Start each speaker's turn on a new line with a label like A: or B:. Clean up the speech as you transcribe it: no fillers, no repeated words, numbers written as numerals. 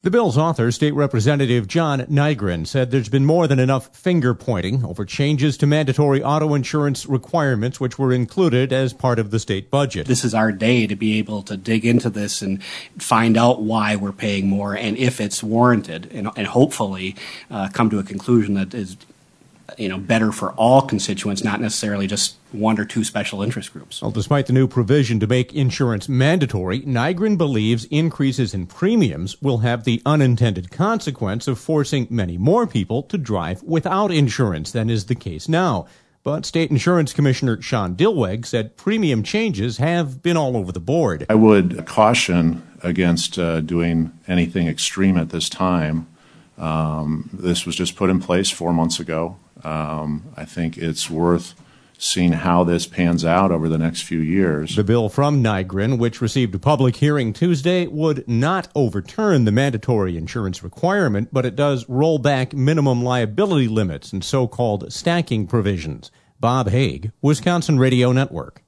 A: The bill's author, State Representative John Nygren, said there's been more than enough finger-pointing over changes to mandatory auto insurance requirements which were included as part of the state budget.
B: This is our day to be able to dig into this and find out why we're paying more and if it's warranted, and hopefully come to a conclusion that is better for all constituents, not necessarily just one or two special interest groups.
A: Well, despite the new provision to make insurance mandatory, Nygren believes increases in premiums will have the unintended consequence of forcing many more people to drive without insurance than is the case now. But State Insurance Commissioner Sean Dilweg said premium changes have been all over the board.
C: I would caution against doing anything extreme at this time. This was just put in place 4 months ago. I think it's worth seeing how this pans out over the next few years.
A: The bill from Nygren, which received a public hearing Tuesday, would not overturn the mandatory insurance requirement, but it does roll back minimum liability limits and so-called stacking provisions. Bob Haig, Wisconsin Radio Network.